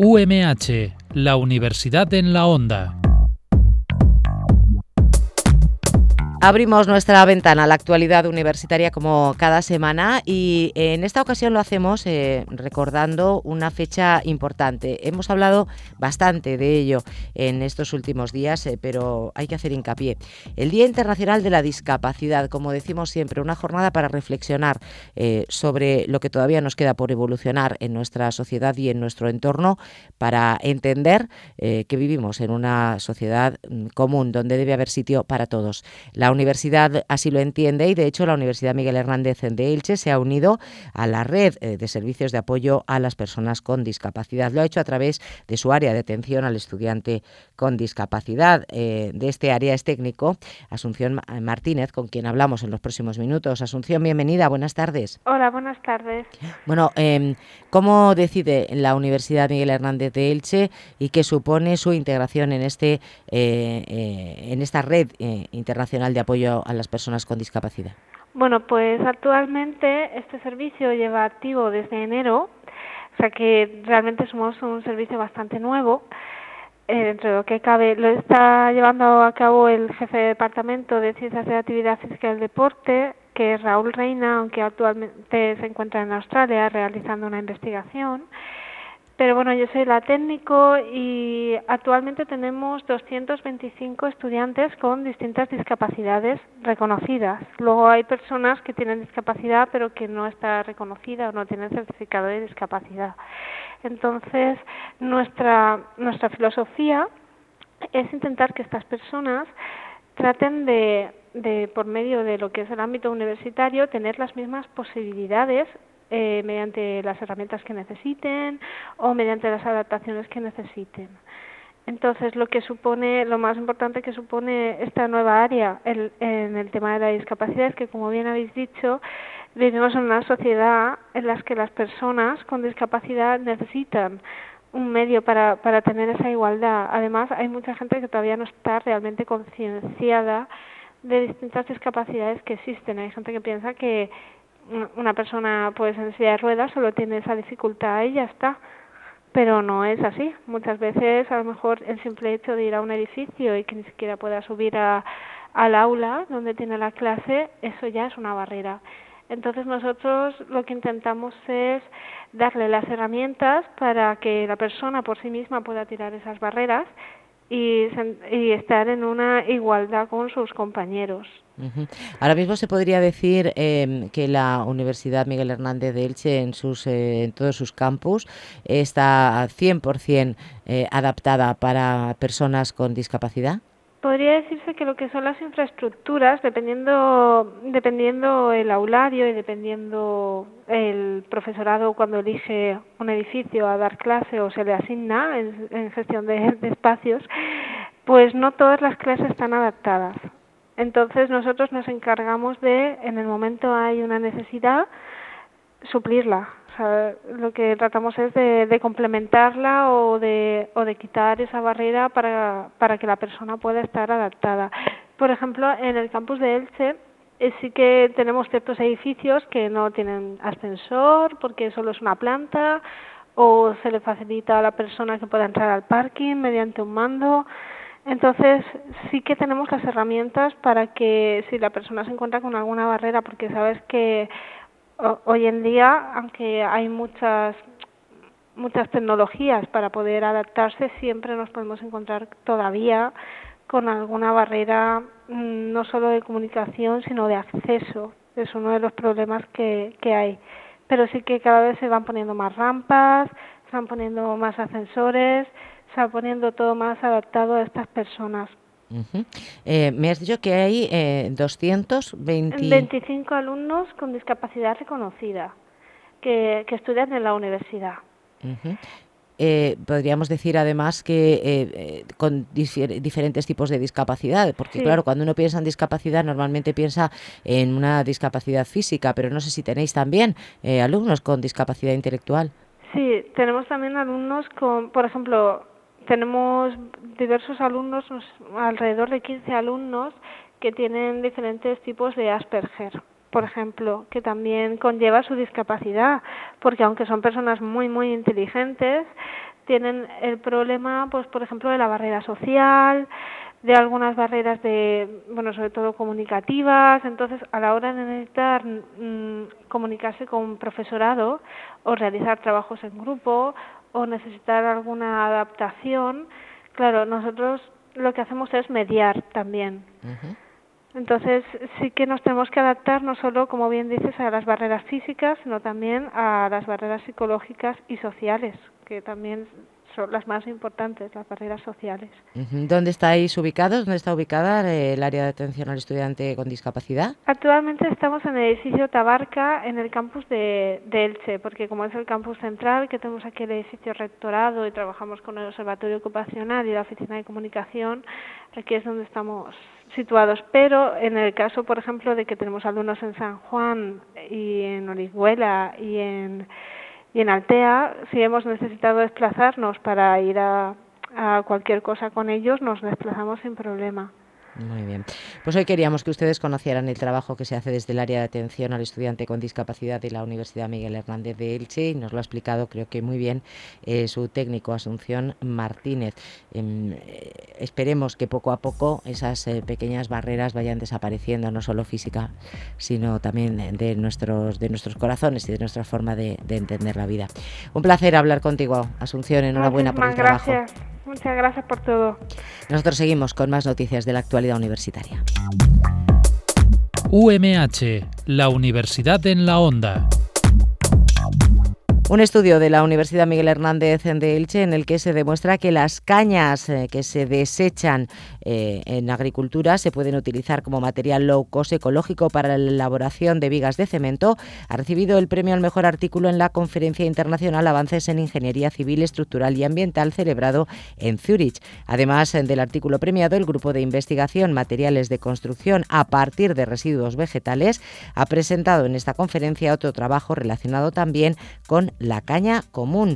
UMH, la Universidad en la Onda. Abrimos nuestra ventana a la actualidad universitaria como cada semana y en esta ocasión lo hacemos recordando una fecha importante. Hemos hablado bastante de ello en estos últimos días, pero hay que hacer hincapié. El Día Internacional de la Discapacidad, como decimos siempre, una jornada para reflexionar sobre lo que todavía nos queda por evolucionar en nuestra sociedad y en nuestro entorno para entender que vivimos en una sociedad común donde debe haber sitio para todos. La universidad así lo entiende y, de hecho, la Universidad Miguel Hernández de Elche se ha unido a la red de servicios de apoyo a las personas con discapacidad. Lo ha hecho a través de su área de atención al estudiante con discapacidad. De este área es técnico Asunción Martínez, con quien hablamos en los próximos minutos. Asunción, bienvenida, buenas tardes. Hola, buenas tardes. Bueno, ¿cómo decide la Universidad Miguel Hernández de Elche y qué supone su integración en esta red internacional de apoyo a las personas con discapacidad? Bueno, pues actualmente este servicio lleva activo desde enero, o sea que realmente somos un servicio bastante nuevo. Dentro de lo que cabe, lo está llevando a cabo el jefe de departamento de Ciencias de la Actividad Física y el Deporte, que es Raúl Reina, aunque actualmente se encuentra en Australia realizando una investigación. Pero bueno, yo soy la técnico y actualmente tenemos 225 estudiantes con distintas discapacidades reconocidas. Luego hay personas que tienen discapacidad pero que no está reconocida o no tienen certificado de discapacidad. Entonces, nuestra filosofía es intentar que estas personas traten de, por medio de lo que es el ámbito universitario, tener las mismas posibilidades mediante las herramientas que necesiten o mediante las adaptaciones que necesiten. Entonces, lo más importante que supone esta nueva área en el tema de la discapacidad es que, como bien habéis dicho, vivimos en una sociedad en la que las personas con discapacidad necesitan un medio para tener esa igualdad. Además, hay mucha gente que todavía no está realmente concienciada de distintas discapacidades que existen. Hay gente que piensa que una persona pues en silla de ruedas solo tiene esa dificultad y ya está, pero no es así. Muchas veces a lo mejor el simple hecho de ir a un edificio y que ni siquiera pueda subir al aula donde tiene la clase, eso ya es una barrera. Entonces nosotros lo que intentamos es darle las herramientas para que la persona por sí misma pueda tirar esas barreras y estar en una igualdad con sus compañeros. Uh-huh. Ahora mismo se podría decir que la Universidad Miguel Hernández de Elche en todos sus campus está 100% adaptada para personas con discapacidad. Podría decirse que lo que son las infraestructuras, dependiendo el aulario y dependiendo el profesorado cuando elige un edificio a dar clase o se le asigna en gestión de espacios, pues no todas las clases están adaptadas. Entonces nosotros nos encargamos de, en el momento hay una necesidad, suplirla. O sea, lo que tratamos es de complementarla o de quitar esa barrera para que la persona pueda estar adaptada. Por ejemplo, en el campus de Elche sí que tenemos ciertos edificios que no tienen ascensor porque solo es una planta, o se le facilita a la persona que pueda entrar al parking mediante un mando. Entonces sí que tenemos las herramientas para que si la persona se encuentra con alguna barrera, porque sabes que hoy en día, aunque hay muchas tecnologías para poder adaptarse, siempre nos podemos encontrar todavía con alguna barrera, no solo de comunicación, sino de acceso. Es uno de los problemas que hay. Pero sí que cada vez se van poniendo más rampas, se van poniendo más ascensores, se va poniendo todo más adaptado a estas personas. Uh-huh. Me has dicho que hay 25 alumnos con discapacidad reconocida que estudian en la universidad. Uh-huh. Podríamos decir además que con diferentes tipos de discapacidad, porque sí, claro, cuando uno piensa en discapacidad normalmente piensa en una discapacidad física, pero no sé si tenéis también alumnos con discapacidad intelectual. Sí, tenemos también alumnos por ejemplo, tenemos diversos alumnos, alrededor de 15 alumnos que tienen diferentes tipos de Asperger, por ejemplo, que también conlleva su discapacidad, porque aunque son personas muy, muy inteligentes, tienen el problema, pues por ejemplo, de la barrera social, de algunas barreras sobre todo comunicativas. Entonces, a la hora de necesitar comunicarse con profesorado o realizar trabajos en grupo o necesitar alguna adaptación, claro, nosotros lo que hacemos es mediar también. Uh-huh. Entonces, sí que nos tenemos que adaptar no solo, como bien dices, a las barreras físicas, sino también a las barreras psicológicas y sociales, que también son las más importantes, las barreras sociales. Uh-huh. ¿Dónde estáis ubicados? ¿Dónde está ubicada el área de atención al estudiante con discapacidad? Actualmente estamos en el edificio Tabarca, en el campus de Elche, porque como es el campus central, que tenemos aquí el edificio rectorado y trabajamos con el Observatorio Ocupacional y la Oficina de Comunicación, aquí es donde estamos situados. Pero en el caso, por ejemplo, de que tenemos alumnos en San Juan y en Orihuela y en Altea, si hemos necesitado desplazarnos para ir a cualquier cosa con ellos, nos desplazamos sin problema. Muy bien. Pues hoy queríamos que ustedes conocieran el trabajo que se hace desde el área de atención al estudiante con discapacidad de la Universidad Miguel Hernández de Elche, y nos lo ha explicado, creo que muy bien, su técnico Asunción Martínez. Esperemos que poco a poco esas pequeñas barreras vayan desapareciendo, no solo física, sino también de nuestros corazones y de nuestra forma de entender la vida. Un placer hablar contigo, Asunción. Enhorabuena por el trabajo. Gracias. Muchas gracias por todo. Nosotros seguimos con más noticias de la actualidad universitaria. UMH, la Universidad en la Onda. Un estudio de la Universidad Miguel Hernández de Elche en el que se demuestra que las cañas que se desechan en agricultura se pueden utilizar como material low cost ecológico para la elaboración de vigas de cemento. Ha recibido el premio al mejor artículo en la Conferencia Internacional Avances en Ingeniería Civil, Estructural y Ambiental celebrado en Zúrich. Además del artículo premiado, el grupo de investigación Materiales de Construcción a partir de residuos vegetales ha presentado en esta conferencia otro trabajo relacionado también con la caña común.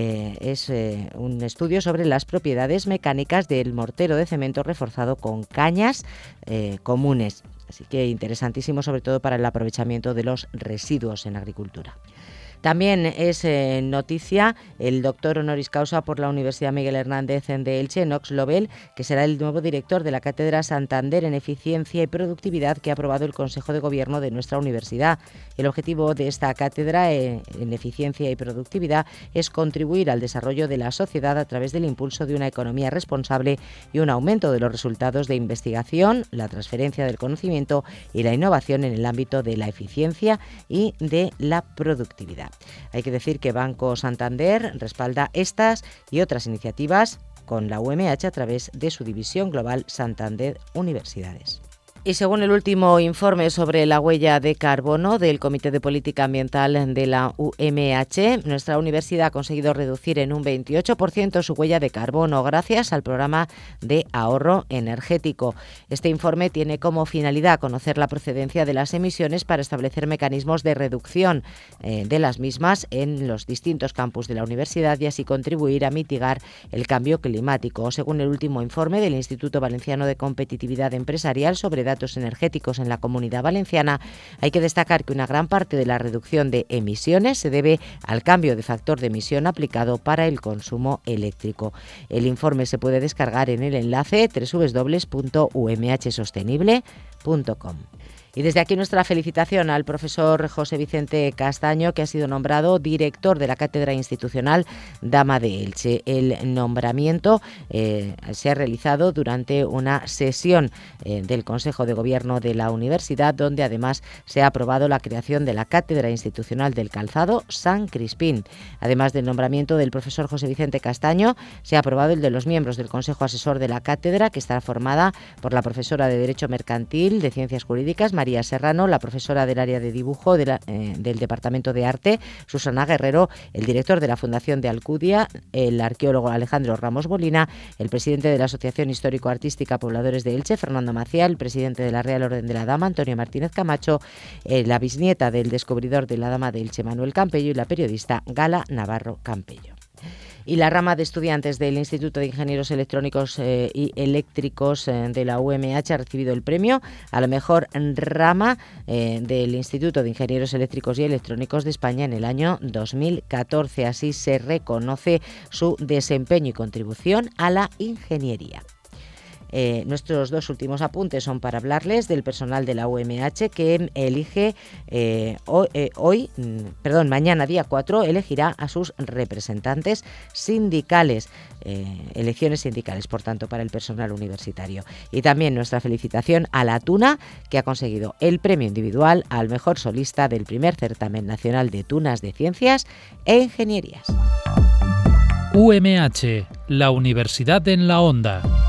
Es un estudio sobre las propiedades mecánicas del mortero de cemento reforzado con cañas comunes. Así que interesantísimo, sobre todo para el aprovechamiento de los residuos en agricultura. También es noticia el doctor honoris causa por la Universidad Miguel Hernández de Elche, Knox Lobel, que será el nuevo director de la Cátedra Santander en Eficiencia y Productividad que ha aprobado el Consejo de Gobierno de nuestra universidad. El objetivo de esta cátedra en Eficiencia y Productividad es contribuir al desarrollo de la sociedad a través del impulso de una economía responsable y un aumento de los resultados de investigación, la transferencia del conocimiento y la innovación en el ámbito de la eficiencia y de la productividad. Hay que decir que Banco Santander respalda estas y otras iniciativas con la UMH a través de su división global Santander Universidades. Y según el último informe sobre la huella de carbono del Comité de Política Ambiental de la UMH, nuestra universidad ha conseguido reducir en un 28% su huella de carbono gracias al programa de ahorro energético. Este informe tiene como finalidad conocer la procedencia de las emisiones para establecer mecanismos de reducción de las mismas en los distintos campus de la universidad y así contribuir a mitigar el cambio climático. Según el último informe del Instituto Valenciano de Competitividad Empresarial sobre datos energéticos en la Comunidad Valenciana, hay que destacar que una gran parte de la reducción de emisiones se debe al cambio de factor de emisión aplicado para el consumo eléctrico. El informe se puede descargar en el enlace www.umhsostenible.com. Y desde aquí nuestra felicitación al profesor José Vicente Castaño, que ha sido nombrado director de la Cátedra Institucional Dama de Elche. El nombramiento se ha realizado durante una sesión del Consejo de Gobierno de la Universidad, donde además se ha aprobado la creación de la Cátedra Institucional del Calzado San Crispín. Además del nombramiento del profesor José Vicente Castaño, se ha aprobado el de los miembros del Consejo Asesor de la Cátedra, que estará formada por la profesora de Derecho Mercantil, de Ciencias Jurídicas, María Serrano, la profesora del área de dibujo del Departamento de Arte, Susana Guerrero, el director de la Fundación de Alcudia, el arqueólogo Alejandro Ramos Bolina, el presidente de la Asociación Histórico-Artística Pobladores de Elche, Fernando Macía, el presidente de la Real Orden de la Dama, Antonio Martínez Camacho, la bisnieta del descubridor de la Dama de Elche, Manuel Campello, y la periodista Gala Navarro Campello. Y la rama de estudiantes del Instituto de Ingenieros Electrónicos y Eléctricos de la UMH ha recibido el premio a la mejor rama del Instituto de Ingenieros Eléctricos y Electrónicos de España en el año 2014. Así se reconoce su desempeño y contribución a la ingeniería. Nuestros 2 últimos apuntes son para hablarles del personal de la UMH que elige mañana día 4 elegirá a sus representantes sindicales, elecciones sindicales por tanto para el personal universitario. Y también nuestra felicitación a la Tuna, que ha conseguido el premio individual al mejor solista del primer certamen nacional de tunas de ciencias e ingenierías. UMH, la Universidad en la Onda.